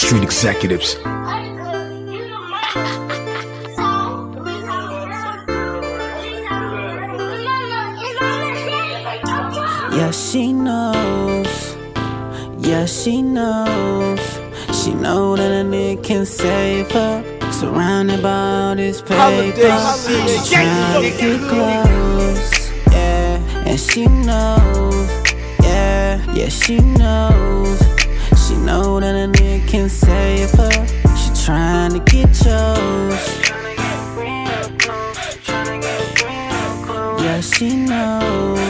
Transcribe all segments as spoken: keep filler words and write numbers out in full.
Street Executives. Yeah, she knows. Yeah, she knows. She know that a nigga can save her. Surrounded by all this paper. She trying to get close. Yeah, and she knows. Yeah, yeah, she knows. She know that a nigga can save her. She trying to get yours. Yeah, she knows.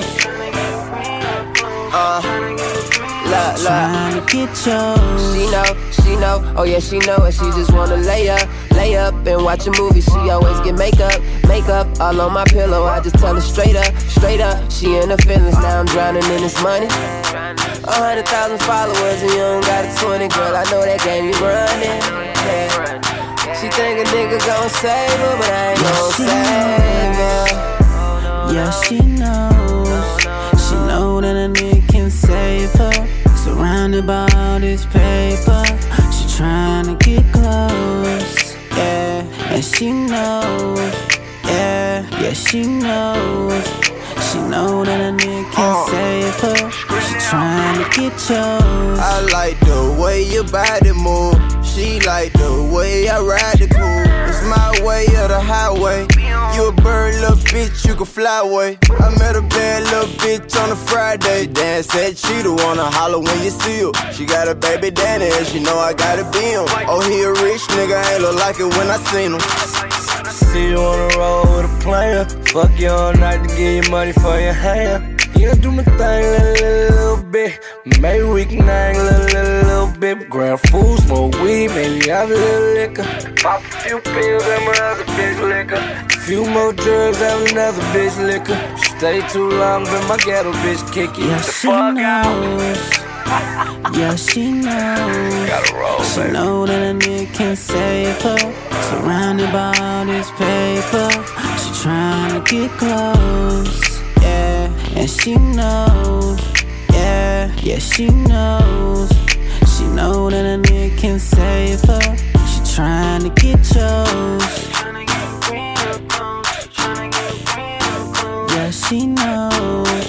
Uh, look, Trying to get yours. She know, she know, oh yeah, she know it. She just wanna lay up, lay up and watch a movie. She always get makeup, makeup all on my pillow. I just tell her straight up, straight up. She in her feelings, now I'm drowning in this money. A hundred thousand followers and you don't got a twenty, girl. I know that game you running. Yeah. She think a nigga gon' save her, but I ain't gon' save her. Yeah, she knows. She know that a nigga can save her. Surrounded by all this paper. She tryna get close. Yeah, and she knows. Yeah, yeah, she knows. She know that a nigga can uh, save her. She tryna get yours. I like the way your body move. She like the way I ride the cool. It's my way or the highway. You a bird, little bitch, you can fly away. I met a bad little bitch on a Friday. She dance said she the one to holler when you see her. She got a baby daddy and she know I gotta be him. Oh, he a rich nigga, ain't look like it when I seen him. See you on the road with a player. Fuck you all night to give you money for your hair. Yeah, do my thing a little, little, little bit. Maybe we can hang a little, little, little bit. Grab food, smoke weed, maybe have a little liquor. Pop a few pills, and my other bitch liquor. Few more drugs, have another bitch liquor. Stay too long, but my ghetto bitch kick you yeah, the she fuck knows. out. Yeah, she knows. Gotta roll, she baby. know that a nigga can save her. Surrounded by all this paper. She tryna get close. Yeah, and she knows. Yeah, yeah, she knows. She know that a nigga can save her. She tryna get yours. Yeah, she knows.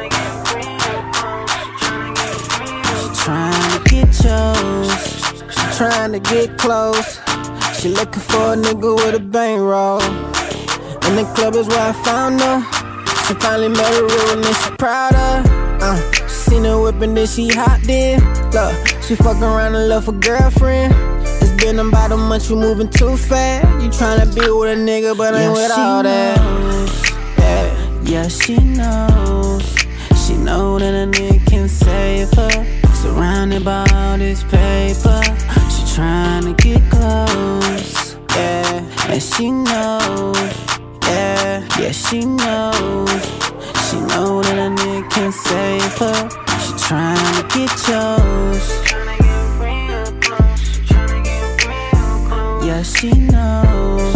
She tryna get yours. She tryna get close. She looking for a nigga with a bankroll. In the club is where I found her. She finally met her real and then she proud of her. Uh, she seen her whipping, then she hopped in. Look, she fucking around and left her girlfriend. It's been about a month, you moving too fast. You tryna be with a nigga, but ain't with all that. Yeah, yeah, she knows. She know that a nigga can save her. Surrounded by all this paper. She tryna get close. Yeah, and she knows. Yeah, yeah, she knows. She know that a nigga can save her. She tryna get yours. Yeah, she knows.